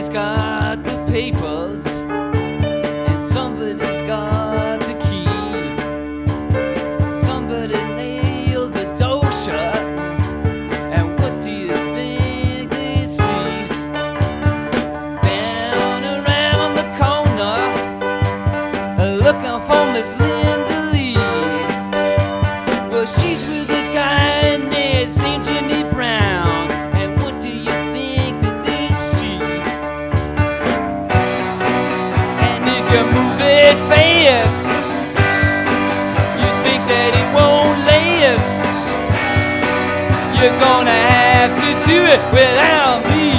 Somebody's got the papers, and somebody's got the key. Somebody nailed the door shut, and what do you think they see? Down around the corner, looking for Miss Linda Lee. Well, she's with a guy named St. Jimmy Brown, and what do you think that they see? And if you move it fast, you think that it won't last. You're gonna have to do it without me.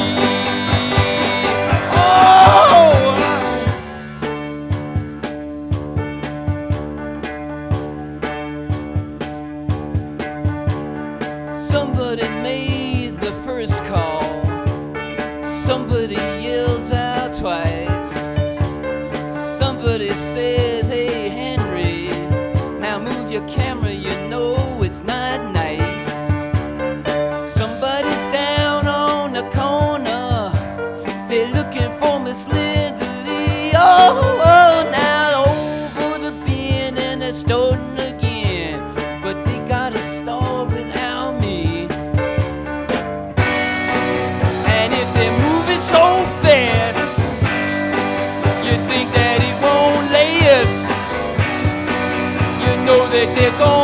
Somebody made the first call. Somebody yells out twice. Somebody says, hey Henry, now move your camera, you know it's not nice. Somebody's down on the corner, they're looking for Miss Linda Lee. Oh, now over the bend and they're starting again, but they gotta start without me. And if they're moving so fast, you think that it won't last. You know that they're going